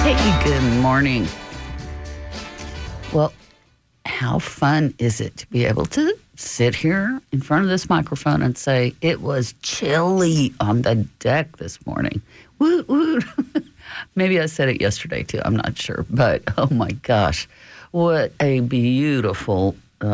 Hey, good morning. Well, how fun is it to be able to sit here in front of this microphone and say, it was chilly on the deck this morning. Woot, woot. Maybe I said it yesterday too, I'm not sure. But oh my gosh, what a beautiful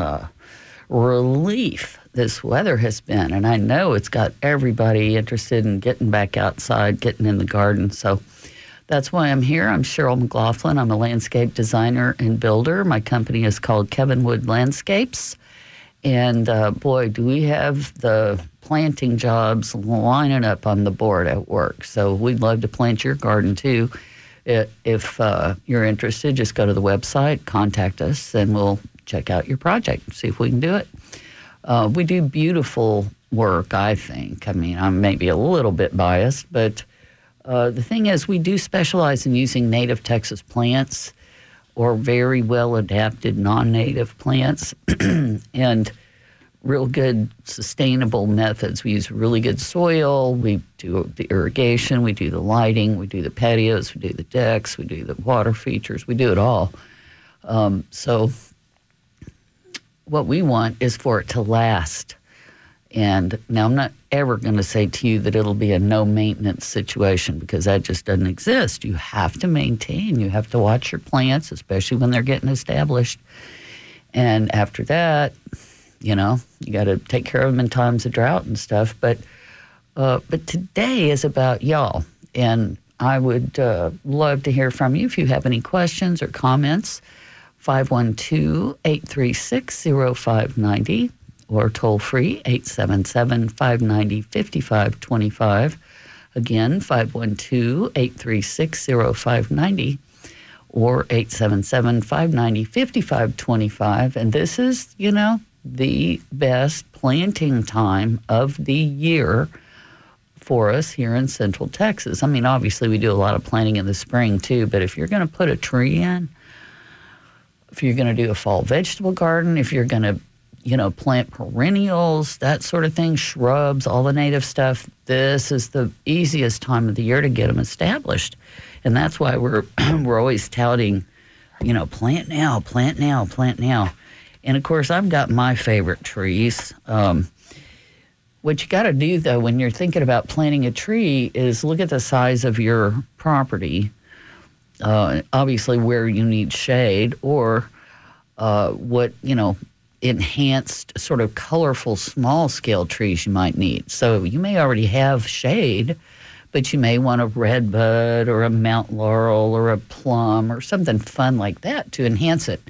relief this weather has been. And I know it's got everybody interested in getting back outside, getting in the garden. So that's why I'm here. I'm Cheryl McLaughlin. I'm a landscape designer and builder. My company is called Kevin Wood Landscapes. And boy, do we have the planting jobs lining up on the board at work. So we'd love to plant your garden too. If you're interested, just go to the website, contact us, and we'll check out your project and see if we can do it. We do beautiful work, I think. I mean, I'm maybe a little bit biased, but the thing is, we do specialize in using native Texas plants or very well-adapted non-native plants and real good sustainable methods. We use really good soil. We do the irrigation. We do the lighting. We do the patios. We do the decks. We do the water features. We do it all. So what we want is for it to last. And now I'm not ever going to say to you that it'll be a no-maintenance situation because that just doesn't exist. You have to maintain. You have to watch your plants, especially when they're getting established. And after that, you know, you got to take care of them in times of drought and stuff. But today is about y'all. And I would love to hear from you if you have any questions or comments. 512-836-0590. Or toll free, 877-590-5525. Again, 512-836-0590 or 877-590-5525. And this is, you know, the best planting time of the year for us here in Central Texas. I mean, obviously we do a lot of planting in the spring too, but if you're going to put a tree in, if you're going to do a fall vegetable garden, if you're going to plant perennials, that sort of thing, shrubs, all the native stuff. This is the easiest time of the year to get them established. And that's why we're always touting, plant now, plant now, plant now. And of course, I've got my favorite trees. What you got to do, though, when you're thinking about planting a tree is look at the size of your property, obviously where you need shade or what, enhanced sort of colorful small scale trees you might need. So you may already have shade, but you may want a redbud or a Mount Laurel or a plum or something fun like that to enhance it.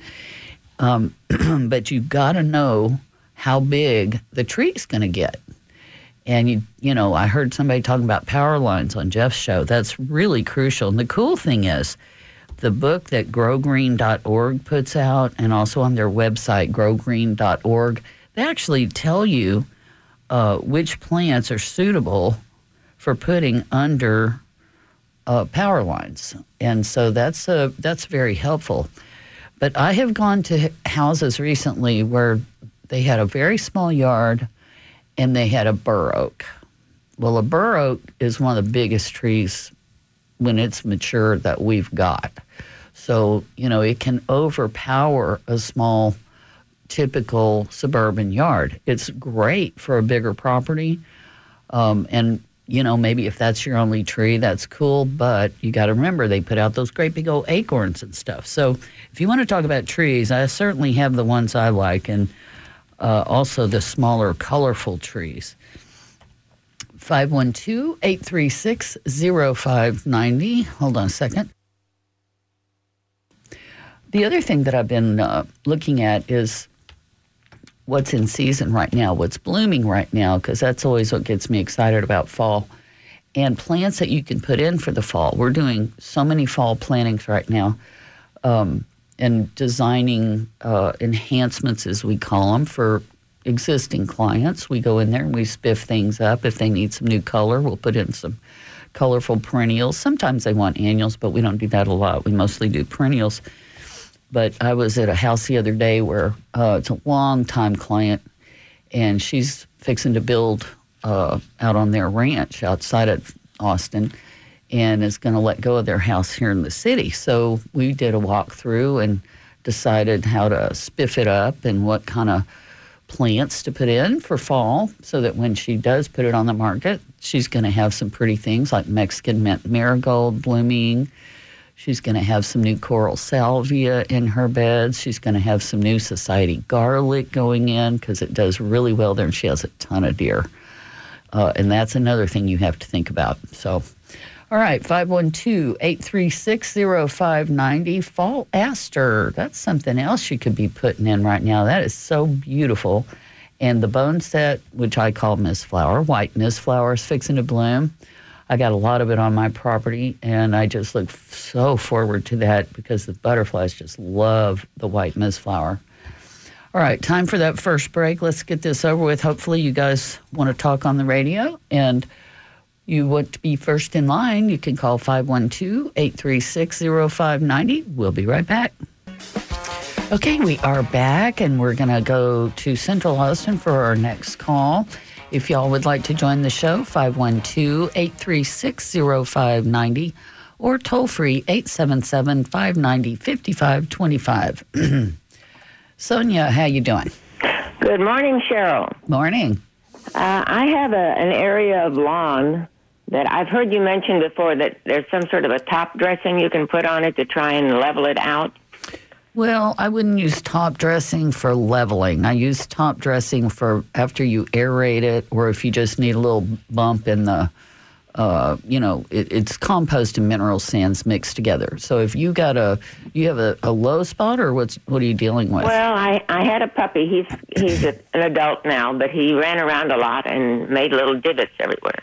But you've got to know how big the tree's going to get. And I heard somebody talking about power lines on Jeff's show. That's really crucial. And the cool thing is, the book that growgreen.org puts out, and also on their website, growgreen.org, they actually tell you which plants are suitable for putting under power lines. And so that's very helpful. But I have gone to houses recently where they had a very small yard and they had a bur oak. Well, a bur oak is one of the biggest trees when it's mature that we've got. So, it can overpower a small, typical suburban yard. It's great for a bigger property. And, maybe if that's your only tree, that's cool. But you got to remember, they put out those great big old acorns and stuff. So if you want to talk about trees, I certainly have the ones I like and also the smaller, colorful trees. 512-836-0590. Hold on a second. The other thing that I've been looking at is what's in season right now, what's blooming right now, because that's always what gets me excited about fall. And plants that you can put in for the fall. We're doing so many fall plantings right now and designing enhancements, as we call them, for existing clients. We go in there and we spiff things up. If they need some new color, we'll put in some colorful perennials. Sometimes they want annuals, but we don't do that a lot. We mostly do perennials. But I was at a house the other day where it's a long-time client, and she's fixing to build out on their ranch outside of Austin. and is going to let go of their house here in the city. So we did a walkthrough and decided how to spiff it up and what kind of plants to put in for fall so that when she does put it on the market, she's going to have some pretty things like Mexican mint marigold blooming. She's going to have some new coral salvia in her beds. She's going to have some new society garlic going in because it does really well there, and she has a ton of deer. And that's another thing you have to think about. So, all right, 512-836-0590. Fall aster. That's something else you could be putting in right now. That is so beautiful. And the bone set, which I call Miss Flower, white Miss Flower, is fixing to bloom. I got a lot of it on my property, and I just look so forward to that because the butterflies just love the white Miss Flower. All right, time for that first break. Let's get this over with. Hopefully you guys want to talk on the radio, and you want to be first in line. You can call 512-836-0590. We'll be right back. Okay, we are back, and we're going to go to Central Austin for our next call. If y'all would like to join the show, 512-836-0590 or toll free 877-590-5525. Sonia, how you doing? Good morning, Cheryl. Morning. I have an area of lawn that I've heard you mention before that there's some sort of a top dressing you can put on it to try and level it out. Well, I wouldn't use top dressing for leveling. I use top dressing for after you aerate it, or if you just need a little bump in the, it's compost and mineral sands mixed together. So if you have a low spot, or what are you dealing with? Well, I had a puppy. He's an adult now, but he ran around a lot and made little divots everywhere.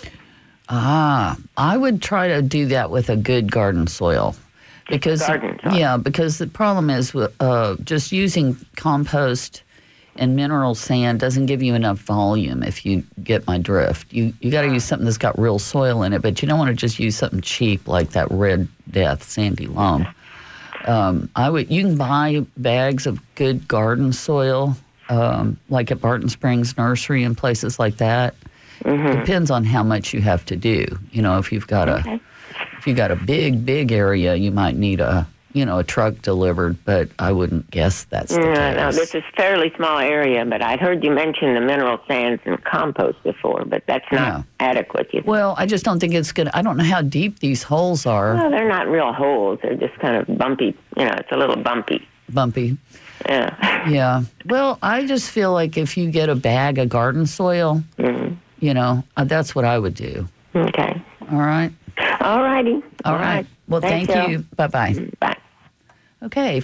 I would try to do that with a good garden soil. Because the problem is just using compost and mineral sand doesn't give you enough volume. If you get my drift, you got to use something that's got real soil in it. But you don't want to just use something cheap like that Red Death sandy loam. You can buy bags of good garden soil, like at Barton Springs Nursery and places like that. Mm-hmm. Depends on how much you have to do. If you've got a big area, you might need a truck delivered, but I wouldn't guess that's the case. No, this is a fairly small area, but I'd heard you mention the mineral sands and compost before, but that's not adequate. Well, I just don't think it's good. I don't know how deep these holes are. Well, they're not real holes. They're just kind of bumpy. It's a little bumpy. Bumpy. Yeah. Yeah. Well, I just feel like if you get a bag of garden soil, that's what I would do. Okay. All right. All righty. All right. Well, thank you. Bye-bye. Bye. Okay,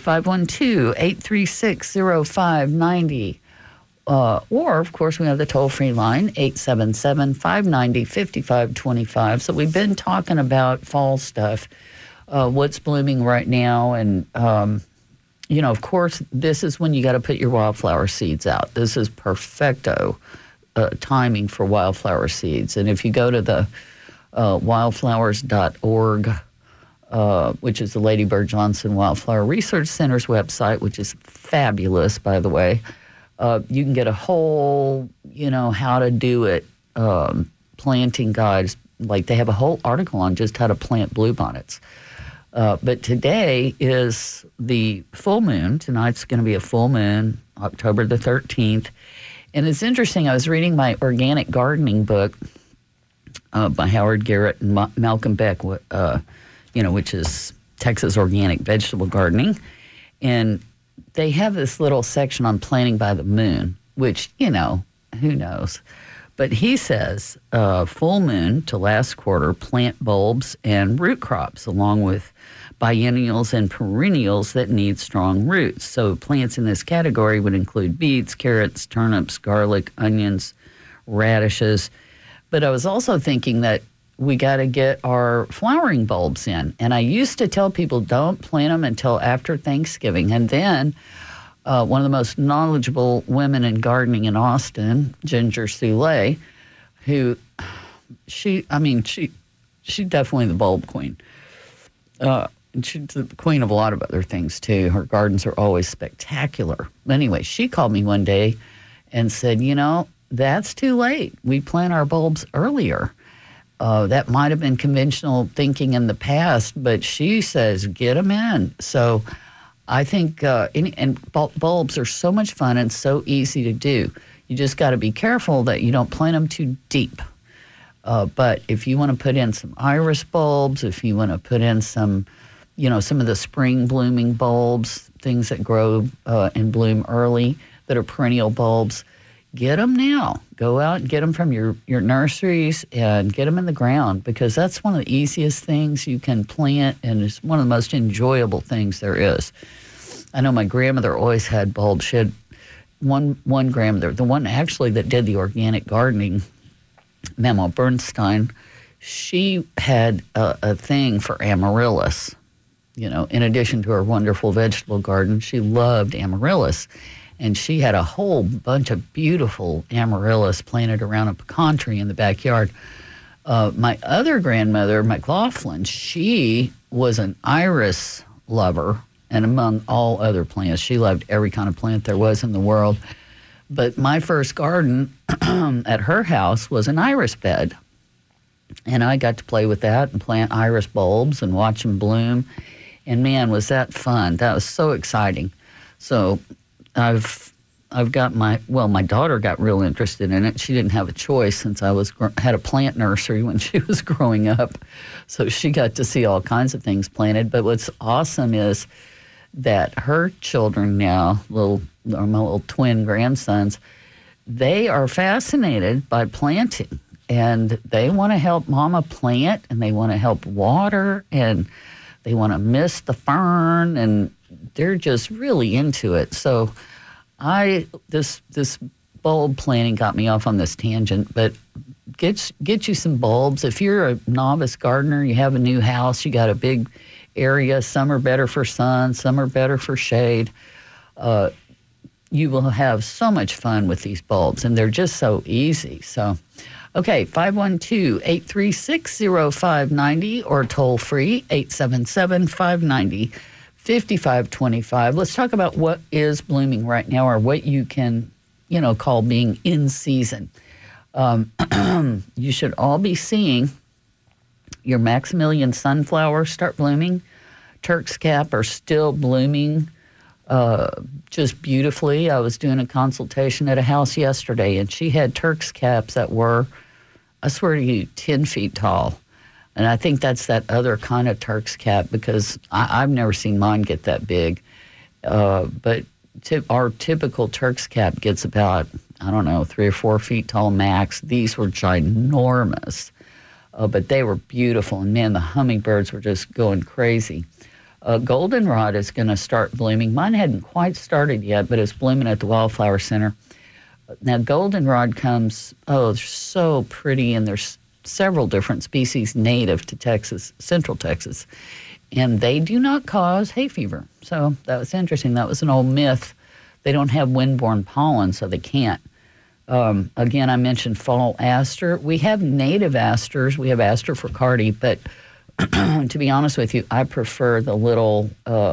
512-836-0590. Or, of course, we have the toll-free line, 877-590-5525. So we've been talking about fall stuff, what's blooming right now. And, of course, this is when you got to put your wildflower seeds out. This is perfecto timing for wildflower seeds. And if you go to the wildflowers.org, which is the Lady Bird Johnson Wildflower Research Center's website, which is fabulous, by the way. You can get a whole, how to do it, planting guides. Like they have a whole article on just how to plant bluebonnets. But today is the full moon. Tonight's going to be a full moon, October the 13th. And it's interesting. I was reading my organic gardening book by Howard Garrett and Malcolm Beck, which is Texas Organic Vegetable Gardening. And they have this little section on planting by the moon, which, who knows. But he says full moon to last quarter, plant bulbs and root crops, along with biennials and perennials that need strong roots. So plants in this category would include beets, carrots, turnips, garlic, onions, radishes. But I was also thinking that we got to get our flowering bulbs in. And I used to tell people don't plant them until after Thanksgiving. And then one of the most knowledgeable women in gardening in Austin, Ginger Soule, who she's definitely the bulb queen. And she's the queen of a lot of other things, too. Her gardens are always spectacular. Anyway, she called me one day and said, that's too late. We plant our bulbs earlier. That might have been conventional thinking in the past, but she says get them in. So I think, bulbs are so much fun and so easy to do. You just got to be careful that you don't plant them too deep. But if you want to put in some iris bulbs, if you want to put in some of the spring blooming bulbs, things that grow and bloom early that are perennial bulbs, get them now. Go out and get them from your nurseries and get them in the ground, because that's one of the easiest things you can plant, and it's one of the most enjoyable things there is. I know my grandmother always had bulbs. She had one grandmother, the one actually that did the organic gardening, Mama Bernstein. She had a thing for amaryllis. In addition to her wonderful vegetable garden, she loved amaryllis. And she had a whole bunch of beautiful amaryllis planted around a pecan tree in the backyard. My other grandmother, McLaughlin, she was an iris lover, and among all other plants, she loved every kind of plant there was in the world. But my first garden at her house was an iris bed. And I got to play with that and plant iris bulbs and watch them bloom. And man, was that fun. That was so exciting. So I've got my daughter got real interested in it. She didn't have a choice since I had a plant nursery when she was growing up. So she got to see all kinds of things planted. But what's awesome is that her children now, my little twin grandsons, they are fascinated by planting. And they want to help Mama plant, and they want to help water, and they want to mist the fern, and they're just really into it. So this bulb planting got me off on this tangent, but get you some bulbs. If you're a novice gardener, you have a new house, you got a big area, some are better for sun, some are better for shade. You will have so much fun with these bulbs, and they're just so easy. So, okay, 512-836-0590 or toll free 877-590-5525. Let's talk about what is blooming right now, or what you can, call being in season. You should all be seeing your Maximilian sunflowers start blooming. Turk's cap are still blooming just beautifully. I was doing a consultation at a house yesterday, and she had Turk's caps that were, I swear to you, 10 feet tall. And I think that's that other kind of Turk's cap, because I've never seen mine get that big. But our typical Turk's cap gets about, 3 or 4 feet tall max. These were ginormous, but they were beautiful. And man, the hummingbirds were just going crazy. Goldenrod is going to start blooming. Mine hadn't quite started yet, but it's blooming at the Wildflower Center. Now, goldenrod comes, they're so pretty, and there's several different species native to Texas, Central Texas, and they do not cause hay fever. So that was interesting. That was an old myth. They don't have wind-borne pollen, so they can't. Again, I mentioned fall aster. We have native asters. We have Aster fricardi, but to be honest with you, I prefer the little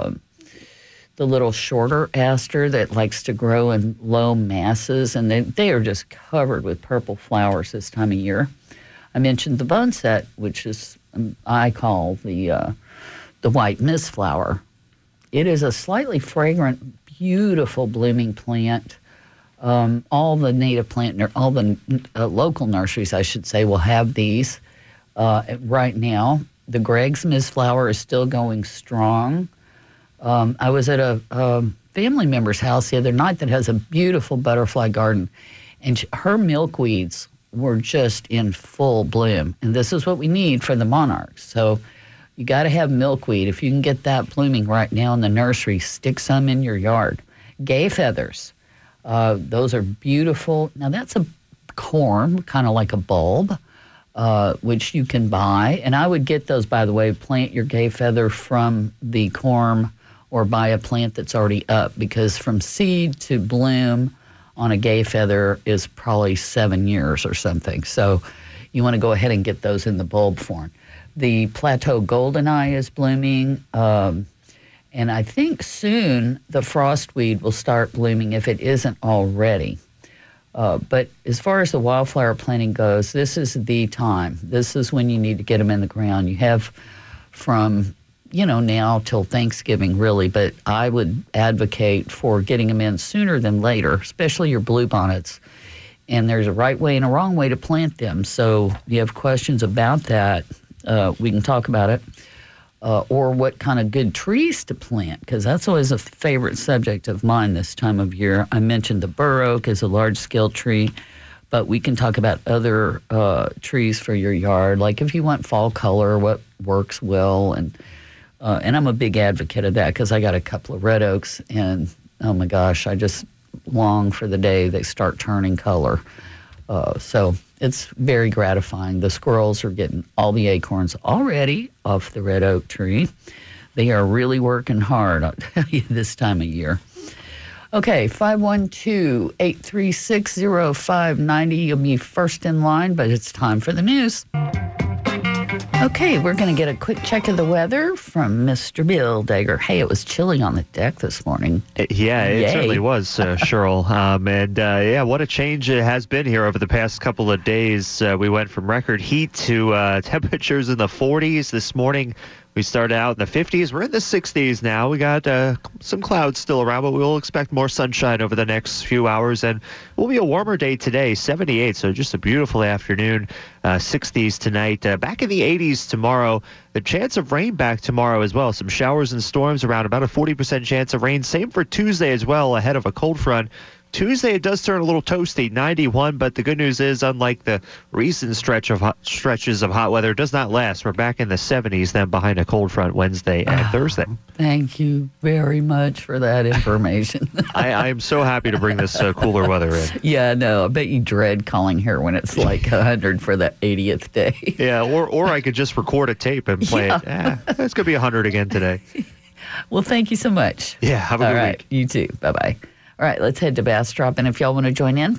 shorter aster that likes to grow in low masses, and they are just covered with purple flowers this time of year. I mentioned the boneset, which is I call the white mistflower. It is a slightly fragrant, beautiful blooming plant. All the native all the local nurseries, I should say, will have these right now. The Greg's mistflower is still going strong. I was at a family member's house the other night that has a beautiful butterfly garden, and her milkweeds were just in full bloom. And this is what we need for the monarchs. So you got to have milkweed. If you can get that blooming right now in the nursery, stick some in your yard. Gay feathers, those are beautiful. Now that's a corm, kind of like a bulb, which you can buy. And I would get those, by the way, plant your gay feather from the corm or buy a plant that's already up, because from seed to bloom on a gay feather is probably 7 years or something. So you want to go ahead and get those in the bulb form. The plateau goldeneye is blooming, and I think soon the frostweed will start blooming if it isn't already. But as far as the wildflower planting goes, this is the time. This is when you need to get them in the ground. You have from, now till Thanksgiving, really. But I would advocate for getting them in sooner than later, especially your bluebonnets. And there's a right way and a wrong way to plant them. So if you have questions about that, we can talk about it. Or what kind of good trees to plant, because that's always a favorite subject of mine this time of year. I mentioned the bur oak as a large-scale tree, but we can talk about other trees for your yard, like if you want fall color, what works well. And I'm a big advocate of that because I got a couple of red oaks, and oh my gosh, I just long for the day they start turning color. So it's very gratifying. The squirrels are getting all the acorns already off the red oak tree. They are really working hard, I'll tell you, this time of year. Okay, 512-836-0590. You'll be first in line, but it's time for the news. Okay, we're going to get a quick check of the weather from Mr. Bill Dager. Hey, it was chilly on the deck this morning. Yeah, it Yay. certainly was, Cheryl. What a change it has been here over the past couple of days. We went from record heat to temperatures in the 40s this morning. We started out in the 50s. We're in the 60s now. We got some clouds still around, but we'll expect more sunshine over the next few hours. And it will be a warmer day today, 78, so just a beautiful afternoon. 60s tonight. Back in the 80s tomorrow. The chance of rain back tomorrow as well. Some showers and storms around, about a 40% chance of rain. Same for Tuesday as well, ahead of a cold front. Tuesday, it does turn a little toasty, 91, but the good news is, unlike the recent stretches of hot weather, it does not last. We're back in the 70s then behind a cold front Wednesday and Thursday. Thank you very much for that information. I am so happy to bring this cooler weather in. Yeah, no, I bet you dread calling here when it's like 100 for the 80th day. Yeah, or I could just record a tape and play it. It's going to be 100 again today. Well, thank you so much. Yeah, have a good week. You too. Bye-bye. All right, let's head to Bastrop. And if y'all want to join in,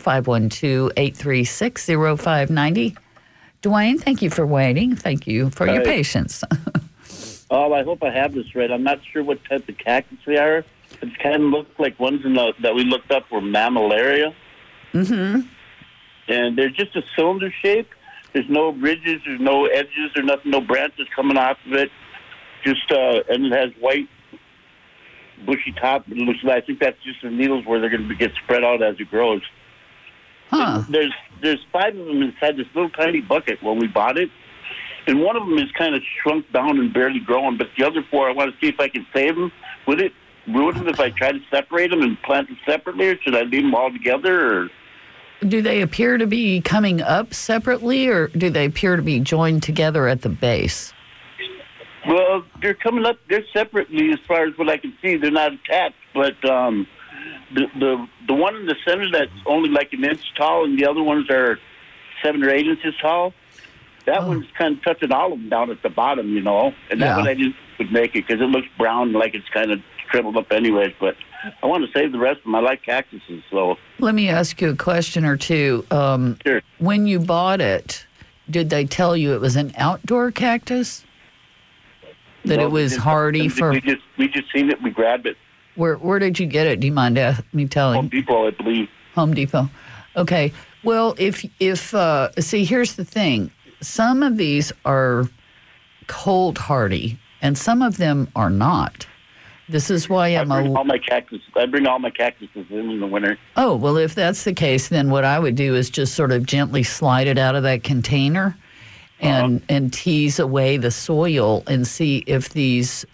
512-836-0590. Dwayne, thank you for waiting. Thank you for your patience. I hope I have this right. I'm not sure what type of cactus they are. It kind of looks like ones that we looked up were mammillaria. Mm-hmm. And they're just a cylinder shape. There's no ridges, there's no edges, there's nothing, no branches coming off of it. And it has white, bushy top. It looks like, I think that's just the needles where they're going to get spread out as it grows. Huh. There's 5 of them inside this little tiny bucket when we bought it, and one of them is kind of shrunk down and barely growing. But the other 4, I want to see if I can save them. Would it ruin them if I try to separate them and plant them separately, or should I leave them all together? Or do they appear to be coming up separately, or do they appear to be joined together at the base? Well, they're coming up. They're separately as far as what I can see. They're not attached, but the one in the center that's only like an inch tall, and the other ones are 7 or 8 inches tall. That one's kind of touching all of them down at the bottom, And that one I just would make it because it looks brown, like it's kind of shriveled up anyways. But I want to save the rest of them. I like cactuses, so. Let me ask you a question or two. Sure. When you bought it, did they tell you it was an outdoor cactus? That it was hardy for. We just seen it. We grabbed it. Where did you get it? Do you mind me telling? Home Depot, I believe. Home Depot. Okay. Well, if see, here's the thing. Some of these are cold hardy, and some of them are not. This is why I bring all my cactuses in the winter. Oh, well, if that's the case, then what I would do is just sort of gently slide it out of that container. And tease away the soil and see if these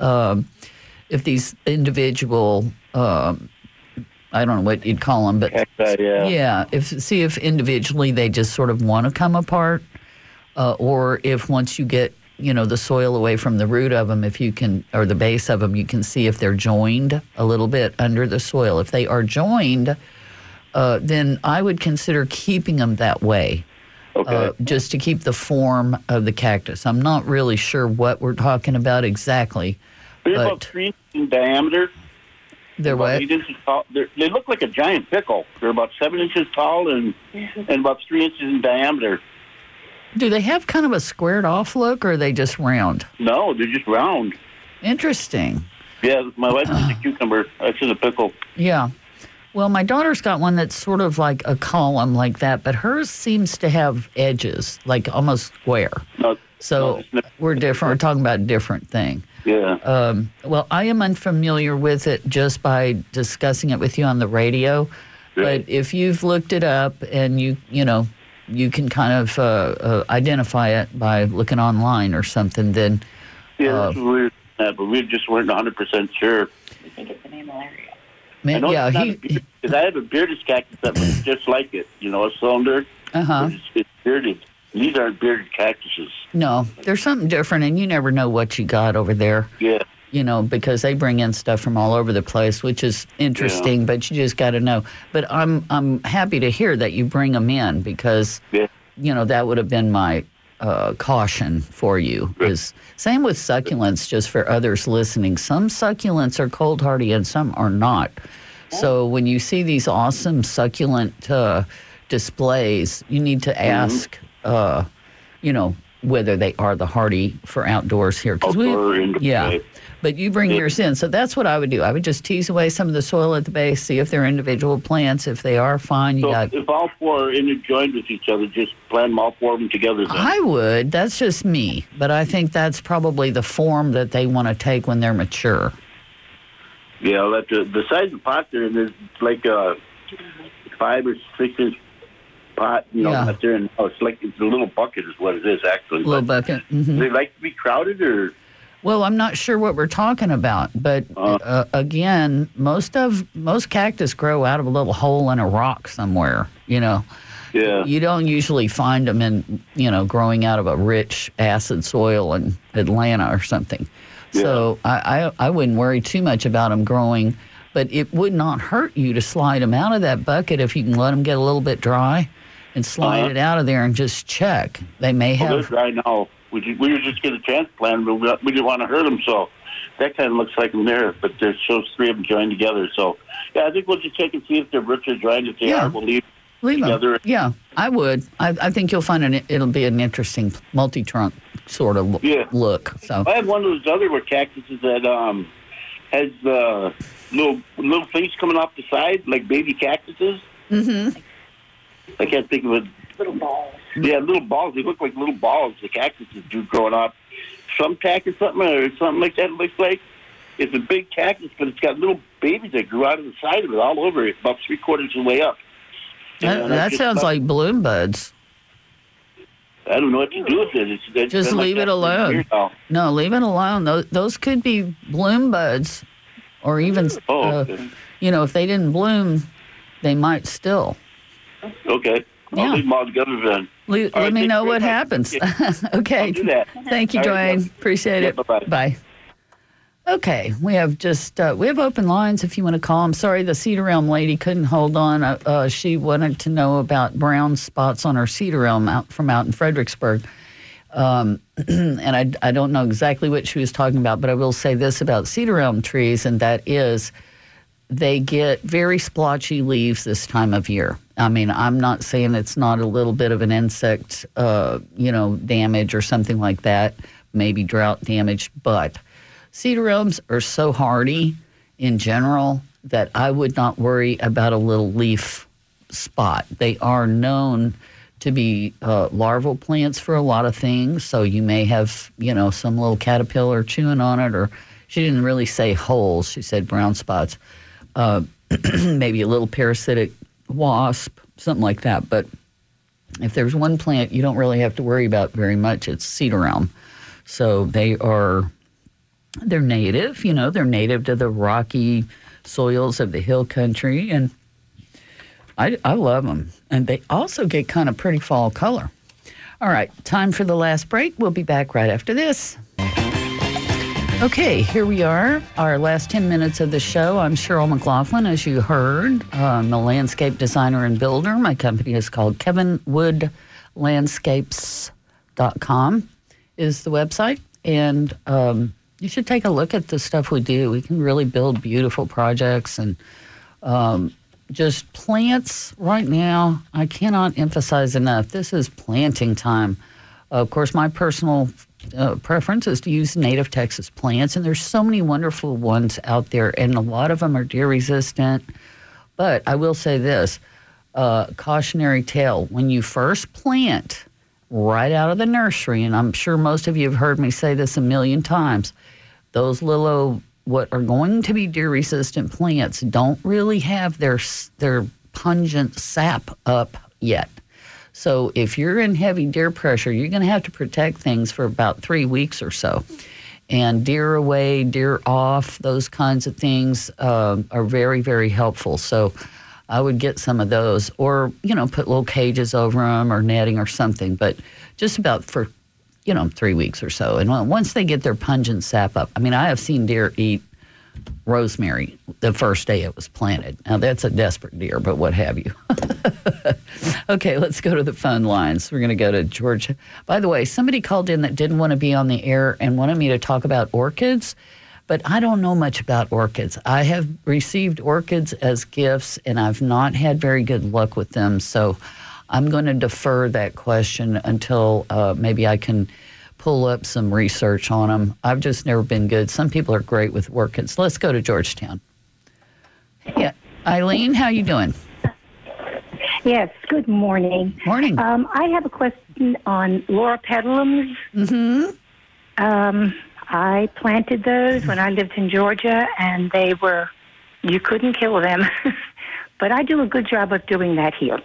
individual I don't know what you'd call them, but see if individually they just sort of want to come apart, or if once you get the soil away from the root of them, if you can, or the base of them, you can see if they're joined a little bit under the soil. If they are joined, then I would consider keeping them that way. Okay. Just to keep the form of the cactus. I'm not really sure what we're talking about exactly. They're about 3 inches in diameter. They're what? 8 inches tall. They look like a giant pickle. They're about 7 inches tall and about 3 inches in diameter. Do they have kind of a squared off look, or are they just round? No, they're just round. Interesting. Yeah, my wife is a cucumber. I said a pickle. Yeah. Well, my daughter's got one that's sort of like a column like that, but hers seems to have edges, like almost square. So we're different. We're talking about a different thing. Yeah. Well, I am unfamiliar with it just by discussing it with you on the radio. Right. But if you've looked it up and you can kind of identify it by looking online or something, then that's weird. But we just weren't 100% sure. I think it's the name malaria. man, yeah, because I have a bearded cactus that looks just like it. A cylinder. It's bearded. These aren't bearded cactuses. No, there's something different, and you never know what you got over there. Yeah. Because they bring in stuff from all over the place, which is interesting, but you just got to know. But I'm happy to hear that you bring them in because, that would have been my caution for you. Is same with succulents, just for others listening. Some succulents are cold hardy and some are not. So when you see these awesome succulent displays, you need to ask, whether they are the hardy for outdoors here. But you bring yours in. So that's what I would do. I would just tease away some of the soil at the base, see if they're individual plants. If they are, fine. If all four are interjoined with each other, just plant them all four of them together then. I would. That's just me. But I think that's probably the form that they want to take when they're mature. Yeah, the size of the pot there is like a 5 or 6 inch pot, out there, and it's a little bucket is what it is actually. Little bucket. Mm-hmm. Do they like to be crowded or? Well, I'm not sure what we're talking about, but again, most cactus grow out of a little hole in a rock somewhere. Yeah. You don't usually find them in growing out of a rich acid soil in Atlanta or something. Yeah. So I wouldn't worry too much about them growing, but it would not hurt you to slide them out of that bucket if you can let them get a little bit dry and slide it out of there and just check. They may have. They're dry now. We were just going to transplant them, but we didn't want to hurt them, so that kind of looks like them there. But there's shows 3 of them joined together. So, I think we'll just check and see if their roots are dry. If they are, we'll leave together. Them. Yeah, I would. I think you'll find it'll be an interesting multi-trunk sort of look. So I have one of those other cactuses that has little things coming off the side, like baby cactuses. Mm-hmm. I can't think of it. Little balls. Yeah, little balls. They look like little balls. The cactuses do growing up. Some cactus or something like that. It looks like it's a big cactus, but it's got little babies that grew out of the side of it, all over it, about 3/4 of the way up. That sounds like bloom buds. I don't know what to do with it. Just leave it alone. No, leave it alone. Those could be bloom buds, or even if they didn't bloom, they might still. Okay. I'll leave them all together then. Let me know what happens. Okay. I'll do that. Thank you, Dwayne. Appreciate it. Bye-bye. Bye. Okay, we have we have open lines if you want to call. I'm sorry the cedar elm lady couldn't hold on. She wanted to know about brown spots on her cedar elm out in Fredericksburg. And I don't know exactly what she was talking about, but I will say this about cedar elm trees, and that is they get very splotchy leaves this time of year. I mean, I'm not saying it's not a little bit of an insect, damage or something like that, maybe drought damage, but cedar elms are so hardy in general that I would not worry about a little leaf spot. They are known to be larval plants for a lot of things, so you may have, some little caterpillar chewing on it, or she didn't really say holes, she said brown spots. Maybe a little parasitic wasp, something like that. But if there's one plant you don't really have to worry about very much, it's cedar elm. So they're native, they're native to the rocky soils of the hill country, and I love them. And they also get kind of pretty fall color. All right, time for the last break. We'll be back right after this. Okay, here we are, our last 10 minutes of the show. I'm Cheryl McLaughlin, as you heard. I'm a landscape designer and builder. My company is called KevinWoodLandscapes.com is the website. And you should take a look at the stuff we do. We can really build beautiful projects and just plants right now. I cannot emphasize enough. This is planting time. Of course, my personal preference is to use native Texas plants, and there's so many wonderful ones out there, and a lot of them are deer resistant, But I will say this, cautionary tale, when you first plant right out of the nursery, and I'm sure most of you have heard me say this a million times, those little, what are going to be deer-resistant plants don't really have their pungent sap up yet. So if you're in heavy deer pressure, you're going to have to protect things for about 3 weeks or so. And deer away, deer off, those kinds of things are very, very helpful. So I would get some of those, or, put little cages over them or netting or something, but just about for, 3 weeks or so. And once they get their pungent sap up, I have seen deer eat rosemary the first day it was planted. Now, that's a desperate deer, but what have you. Okay, let's go to the phone lines. We're going to go to Georgia. By the way, somebody called in that didn't want to be on the air and wanted me to talk about orchids, but I don't know much about orchids. I have received orchids as gifts, and I've not had very good luck with them, so I'm going to defer that question until maybe I can pull up some research on them. I've just never been good. Some people are great with orchids. Let's go to Georgetown. Yeah, Eileen, how you doing? Yes, good morning. Morning. I have a question on loropetalums. Mm-hmm. I planted those when I lived in Georgia, and you couldn't kill them. But I do a good job of doing that here.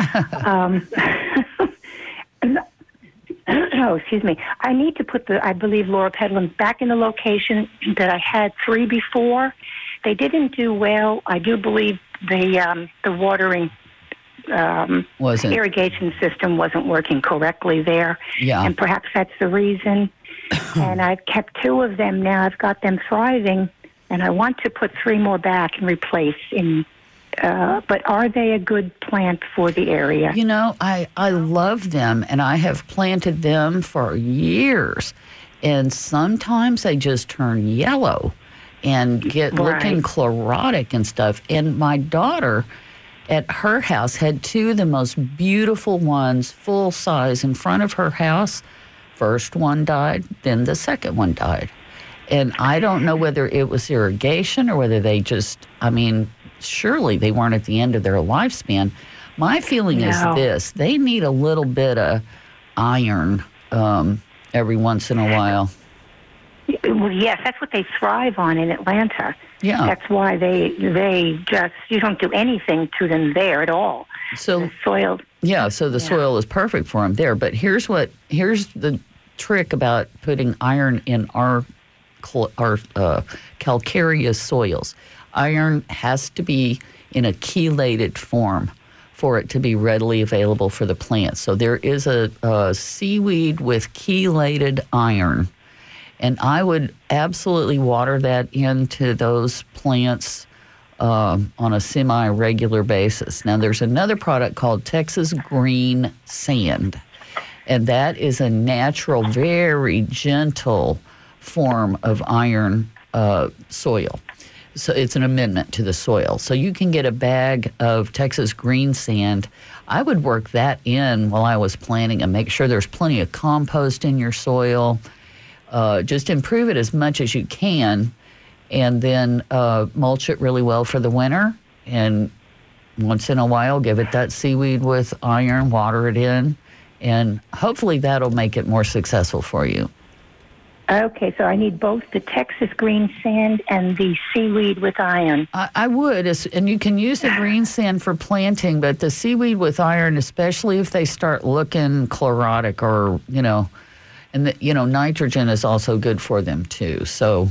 Oh, excuse me. I need to put I believe, loropetalums back in the location that I had 3 before. They didn't do well. I do believe the watering irrigation system wasn't working correctly there. Yeah. And perhaps that's the reason. And I've kept 2 of them now. I've got them thriving, and I want to put 3 more back and replace but are they a good plant for the area? I love them, and I have planted them for years. And sometimes they just turn yellow and get looking chlorotic and stuff. And my daughter at her house had 2 of the most beautiful ones, full size, in front of her house. First one died, then the second one died. And I don't know whether it was irrigation or whether they just, surely they weren't at the end of their lifespan. My feeling is this: they need a little bit of iron every once in a while. Well, yes, that's what they thrive on in Atlanta. Yeah. That's why they just, you don't do anything to them there at all. So the soil. Yeah, so the soil is perfect for them there. But here's the trick about putting iron in our calcareous soils. Iron has to be in a chelated form for it to be readily available for the plants. So there is a seaweed with chelated iron, and I would absolutely water that into those plants on a semi-regular basis. Now, there's another product called Texas Green Sand, and that is a natural, very gentle form of iron soil. So it's an amendment to the soil. So you can get a bag of Texas Green Sand. I would work that in while I was planting and make sure there's plenty of compost in your soil. Just improve it as much as you can, and then mulch it really well for the winter. And once in a while, give it that seaweed with iron, water it in, and hopefully that'll make it more successful for you. Okay, so I need both the Texas Green Sand and the seaweed with iron. I would, and you can use the green sand for planting, but the seaweed with iron, especially if they start looking chlorotic or, and nitrogen is also good for them too. So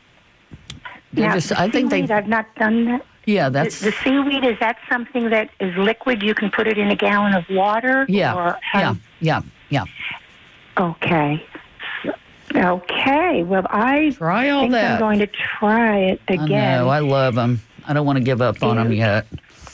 I think I've not done that. Yeah, that's the seaweed. Is that something that is liquid? You can put it in a gallon of water. Yeah, yeah. Okay. Well, I try all think that. I'm going to try it again. I know. I love them. I don't want to give up on them yet.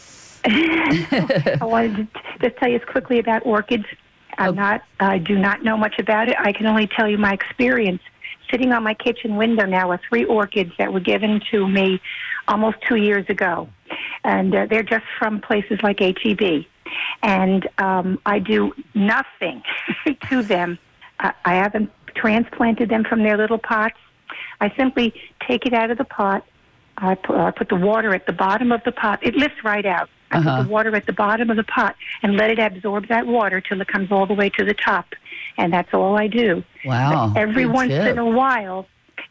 I wanted to just tell you quickly about orchids. I do not know much about it. I can only tell you my experience. Sitting on my kitchen window now are 3 orchids that were given to me almost 2 years ago. And they're just from places like H-E-B. And I do nothing to them. I haven't transplanted them from their little pots. I simply take it out of the pot, I put the water at the bottom of the pot. It lifts right out. I put the water at the bottom of the pot and let it absorb that water till it comes all the way to the top. And that's all I do. Wow. But every once in a while,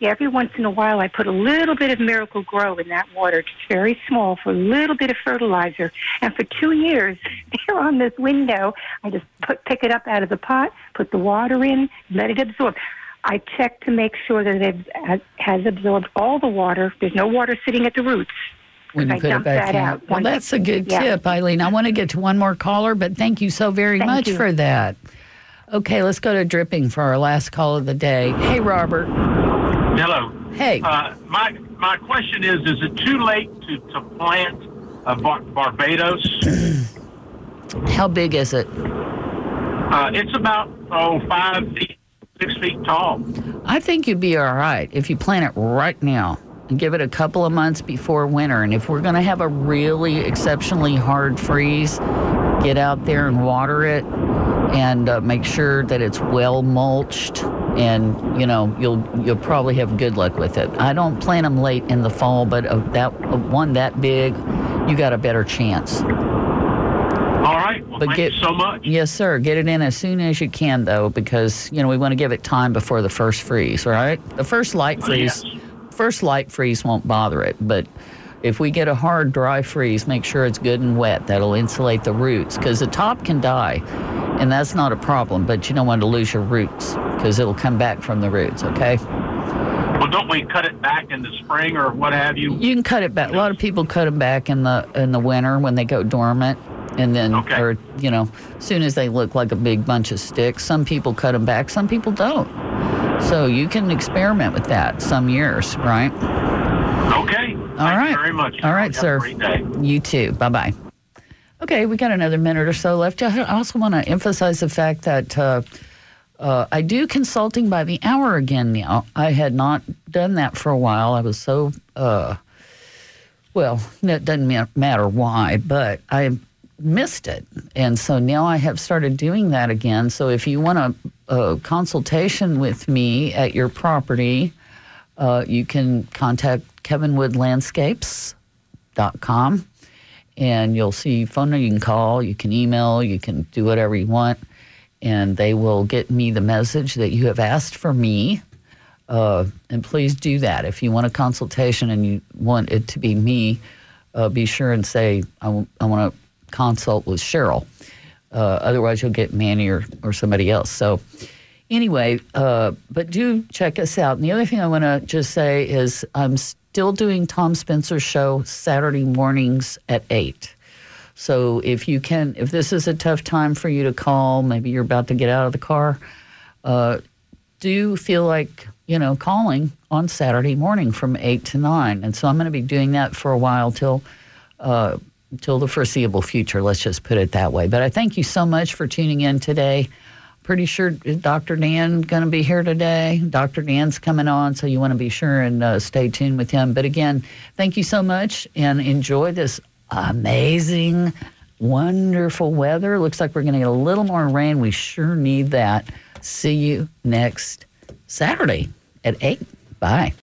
I put a little bit of Miracle Grow in that water, just very small, for a little bit of fertilizer. And for 2 years, there on this window, I just pick it up out of the pot, put the water in, let it absorb. I check to make sure that it has absorbed all the water. There's no water sitting at the roots. When you put it back in. Well, that's a good tip, Eileen. I want to get to one more caller, but thank you so very much for that. Okay, let's go to dripping for our last call of the day. Hey, Robert. Hello. Hey. My question is it too late to plant Barbados? How big is it? It's about 5 feet, 6 feet tall. I think you'd be all right if you plant it right now and give it a couple of months before winter. And if we're going to have a really exceptionally hard freeze, get out there and water it and make sure that it's well mulched. And, you'll probably have good luck with it. I don't plant them late in the fall, but one that big, you got a better chance. All right. Well, thank you so much. Yes, sir. Get it in as soon as you can, though, because, we want to give it time before the first freeze, right? The first light freeze, won't bother it. But if we get a hard, dry freeze, make sure it's good and wet. That'll insulate the roots, because the top can die, and that's not a problem. But you don't want to lose your roots, because it'll come back from the roots, okay? Well, don't we cut it back in the spring or what have you? You can cut it back. A lot of people cut them back in the winter when they go dormant. And then, or, as soon as they look like a big bunch of sticks, some people cut them back, some people don't. So you can experiment with that some years, right? Okay. Thank you very much. All right, sir. Have a great day. You too. Bye-bye. Okay, we got another minute or so left. I also want to emphasize the fact that I do consulting by the hour again now. I had not done that for a while. I was so, it doesn't matter why, but I missed it. And so now I have started doing that again. So if you want a consultation with me at your property, you can contact kevinwoodlandscapes.com, and you'll see phone number. You can call, you can email, you can do whatever you want, and they will get me the message that you have asked for me. And please do that. If you want a consultation and you want it to be me, be sure and say, I want to consult with Cheryl. Otherwise, you'll get Manny or somebody else. So anyway, but do check us out. And the other thing I want to just say is I'm still doing Tom Spencer's show Saturday mornings at 8. So if this is a tough time for you to call, maybe you're about to get out of the car, do feel like, calling on Saturday morning from 8 to 9. And so I'm going to be doing that for a while till the foreseeable future. Let's just put it that way. But I thank you so much for tuning in today. Pretty sure Dr. Dan going to be here today. Dr. Dan's coming on, so you want to be sure and stay tuned with him. But again, thank you so much, and enjoy this amazing, wonderful weather. Looks like we're going to get a little more rain. We sure need that. See you next Saturday at 8. Bye.